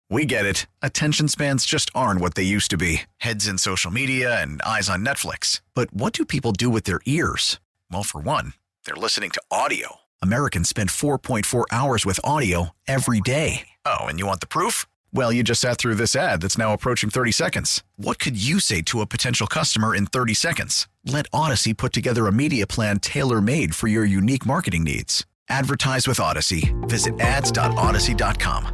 We get it. Attention spans just aren't what they used to be. Heads in social media and eyes on Netflix. But what do people do with their ears? Well, for one, they're listening to audio. Americans spend 4.4 hours with audio every day. Oh, and you want the proof? Well, you just sat through this ad that's now approaching 30 seconds. What could you say to a potential customer in 30 seconds? Let Odyssey put together a media plan tailor-made for your unique marketing needs. Advertise with Odyssey. Visit ads.odyssey.com.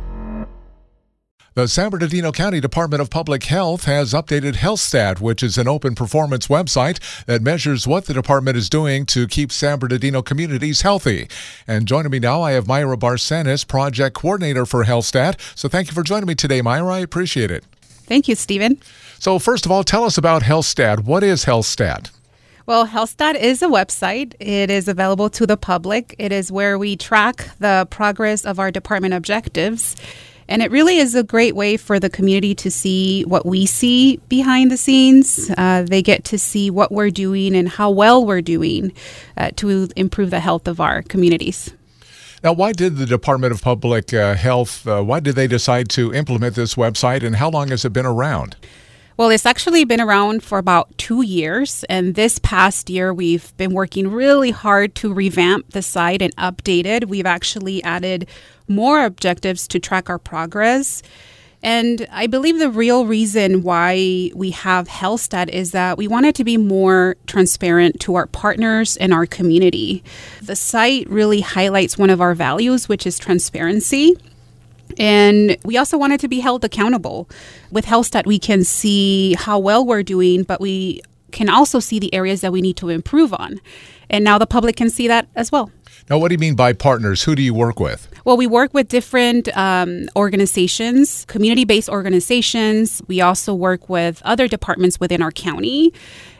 The San Bernardino County Department of Public Health has updated HealthStat, which is an open performance website that measures what the department is doing to keep San Bernardino communities healthy. And joining me now, I have Myra Barsanis, Project Coordinator for HealthStat. So thank you for joining me today, Myra. I appreciate it. Thank you, Stephen. So first of all, tell us about HealthStat. What is HealthStat? Well, HealthStat is a website. It is available to the public. It is where we track the progress of our department objectives. And it really is a great way for the community to see what we see behind the scenes. They get to see what we're doing and how well we're doing to improve the health of our communities. Now, why did the Department of Public Health, why did they decide to implement this website, and how long has it been around? Well, it's actually been around for about 2 years, and this past year we've been working really hard to revamp the site and update it. We've actually added more objectives to track our progress. And I believe the real reason why we have HealthStat is that we want it to be more transparent to our partners and our community. The site really highlights one of our values, which is transparency. And we also want it to be held accountable. With HealthStat, we can see how well we're doing, but we can also see the areas that we need to improve on. And now the public can see that as well. Now, what do you mean by partners? Who do you work with? Well, we work with different organizations, community-based organizations. We also work with other departments within our county.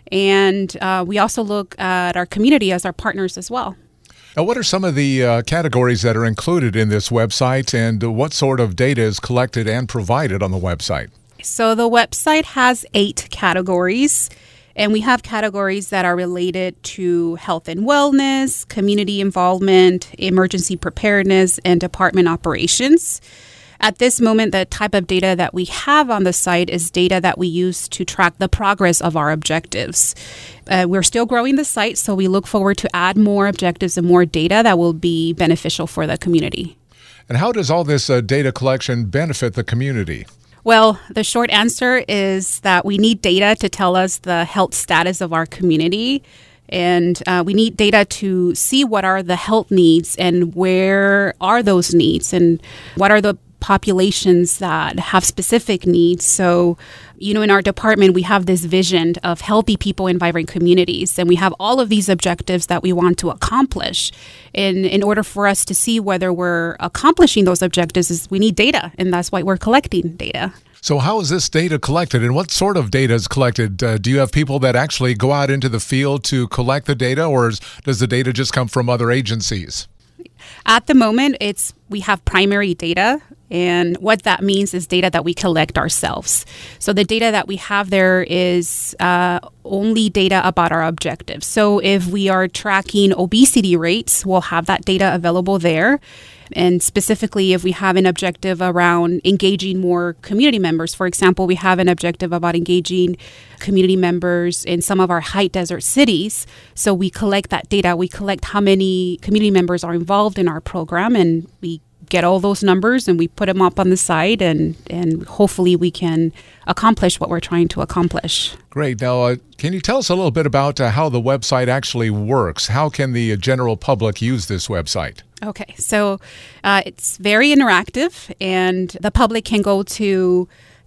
And we also look at our community as our partners as well. Now, what are some of the categories that are included in this website, and what sort of data is collected and provided on the website? So the website has 8 categories, and we have categories that are related to health and wellness, community involvement, emergency preparedness, and department operations. At this moment, the type of data that we have on the site is data that we use to track the progress of our objectives. We're still growing the site, so we look forward to add more objectives and more data that will be beneficial for the community. And how does all this data collection benefit the community? Well, the short answer is that we need data to tell us the health status of our community. And we need data to see what are the health needs and where are those needs and what are the populations that have specific needs. So, in our department, we have this vision of healthy people in vibrant communities, and we have all of these objectives that we want to accomplish. And in order for us to see whether we're accomplishing those objectives, we need data, and that's why we're collecting data. So how is this data collected, and what sort of data is collected? Do you have people that actually go out into the field to collect the data, or does the data just come from other agencies? At the moment, we have primary data, and what that means is data that we collect ourselves. So the data that we have there is only data about our objectives. So if we are tracking obesity rates, we'll have that data available there. And specifically, if we have an objective around engaging more community members, for example, we have an objective about engaging community members in some of our high desert cities. So we collect that data. We collect how many community members are involved in our program, and we get all those numbers and we put them up on the site, and hopefully we can accomplish what we're trying to accomplish. Great. Now, can you tell us a little bit about how the website actually works? How can the general public use this website? Okay, so it's very interactive, and the public can go to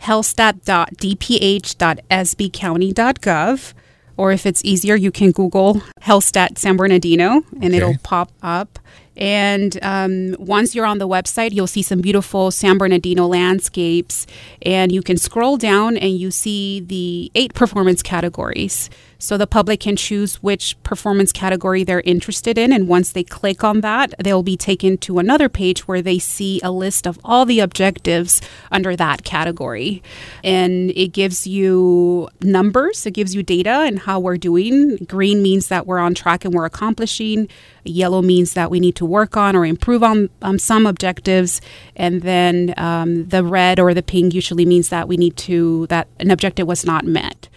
healthstat.dph.sbcounty.gov, or if it's easier, you can Google HealthStat San Bernardino, and it'll pop up. And once you're on the website, you'll see some beautiful San Bernardino landscapes, and you can scroll down and you see the 8 performance categories. So the public can choose which performance category they're interested in. And once they click on that, they'll be taken to another page where they see a list of all the objectives under that category. And it gives you numbers, it gives you data and how we're doing. Green means that we're on track and we're accomplishing. Yellow means that we need to work on or improve on some objectives. And then the red or the pink usually means that that an objective was not met.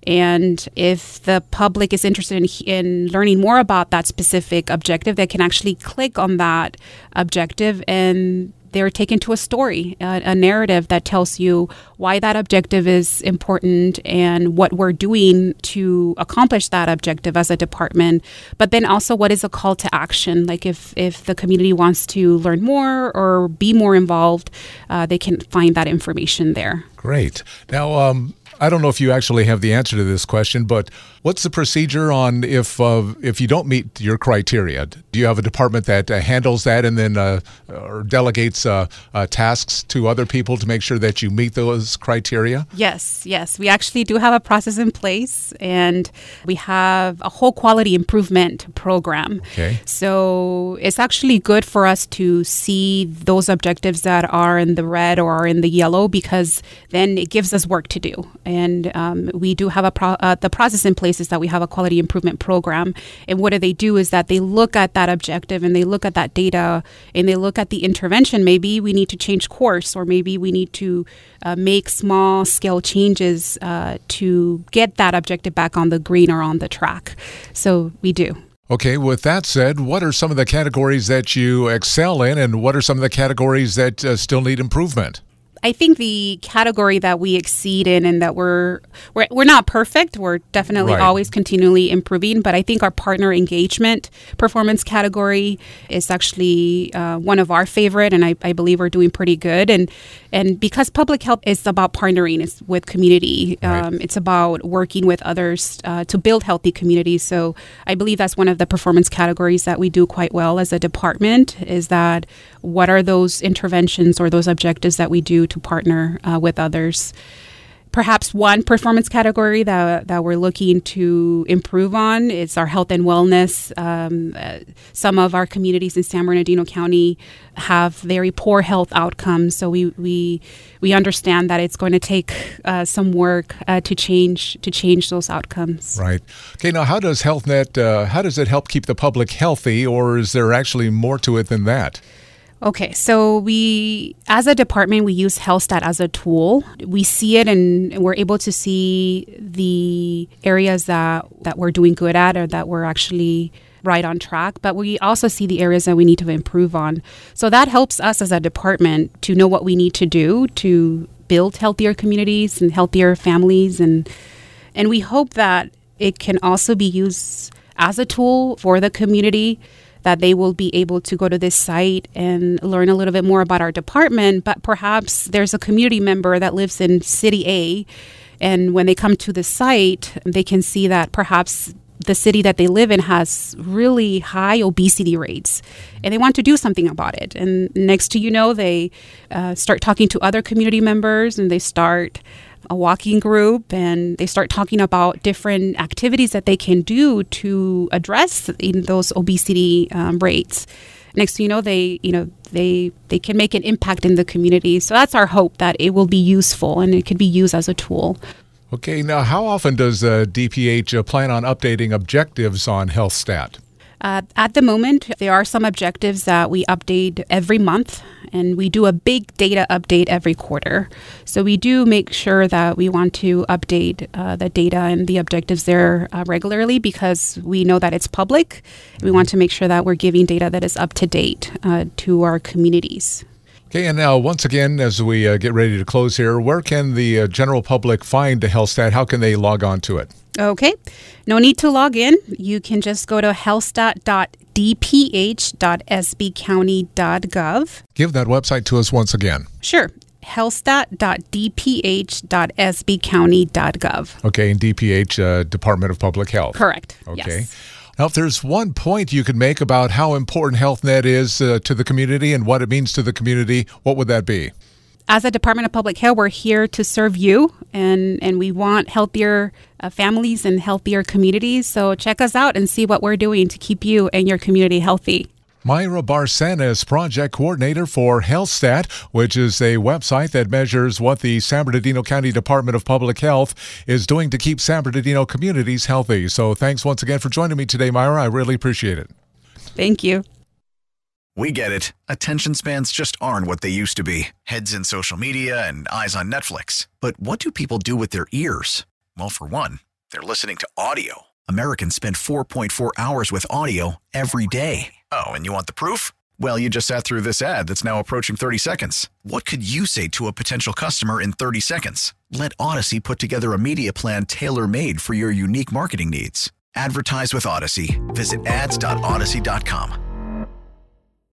And if the public is interested in learning more about that specific objective, they can actually click on that objective and they're taken to a story, a narrative that tells you why that objective is important and what we're doing to accomplish that objective as a department. But then also what is a call to action? Like if the community wants to learn more or be more involved, they can find that information there. Great. Now, I don't know if you actually have the answer to this question, but what's the procedure on if you don't meet your criteria? Do you have a department that handles that and then or delegates tasks to other people to make sure that you meet those criteria? Yes. We actually do have a process in place, and we have a whole quality improvement program. Okay. So it's actually good for us to see those objectives that are in the red or are in the yellow, because then it gives us work to do. And we do have the process in place is that we have a quality improvement program. And what they do is that they look at that objective and they look at that data and they look at the intervention. Maybe we need to change course, or maybe we need to make small scale changes to get that objective back on the green or on the track. So we do. Okay, with that said, what are some of the categories that you excel in, and what are some of the categories that still need improvement? I think the category that we exceed in, and that we're not perfect. We're definitely always continually improving. But I think our partner engagement performance category is actually one of our favorite, and I believe we're doing pretty good. And because public health is about partnering with community, it's about working with others to build healthy communities. So I believe that's one of the performance categories that we do quite well as a department, is that what are those interventions or those objectives that we do to partner with others. Perhaps one performance category that we're looking to improve on is our health and wellness. Some of our communities in San Bernardino County have very poor health outcomes, so we understand that it's going to take some work to change those outcomes. Right. Okay. Now, how does HealthNet? How does it help keep the public healthy, or is there actually more to it than that? Okay, so we, as a department, we use HealthStat as a tool. We see it and we're able to see the areas that we're doing good at, or that we're actually right on track, but we also see the areas that we need to improve on. So that helps us as a department to know what we need to do to build healthier communities and healthier families. And we hope that it can also be used as a tool for the community, that they will be able to go to this site and learn a little bit more about our department. But perhaps there's a community member that lives in City A, and when they come to the site, they can see that perhaps the city that they live in has really high obesity rates, and they want to do something about it. And next to they start talking to other community members, and they start a walking group, and they start talking about different activities that they can do to address those obesity rates. Next thing they can make an impact in the community. So that's our hope, that it will be useful and it can be used as a tool. Okay, now how often does DPH plan on updating objectives on HealthStat? At the moment, there are some objectives that we update every month, and we do a big data update every quarter. So we do make sure that we want to update the data and the objectives there regularly, because we know that it's public. We want to make sure that we're giving data that is up to date to our communities. Okay, and now once again, as we get ready to close here, where can the general public find the HealthStat? How can they log on to it? Okay, no need to log in. You can just go to healthstat.dph.sbcounty.gov. Give that website to us once again. Sure. healthstat.dph.sbcounty.gov. Okay, and DPH, Department of Public Health. Correct. Okay. Yes. Now, if there's one point you could make about how important HealthNet is to the community and what it means to the community, what would that be? as a Department of Public Health, we're here to serve you, and we want healthier families and healthier communities. So check us out and see what we're doing to keep you and your community healthy. Mayra Barcena is project coordinator for HealthStat, which is a website that measures what the San Bernardino County Department of Public Health is doing to keep San Bernardino communities healthy. So thanks once again for joining me today, Mayra. I really appreciate it. Thank you. We get it. Attention spans just aren't what they used to be. Heads in social media and eyes on Netflix. But what do people do with their ears? Well, for one, they're listening to audio. Americans spend 4.4 hours with audio every day. Oh, and you want the proof? Well, you just sat through this ad that's now approaching 30 seconds. What could you say to a potential customer in 30 seconds? Let Odyssey put together a media plan tailor-made for your unique marketing needs. Advertise with Odyssey. Visit ads.odyssey.com.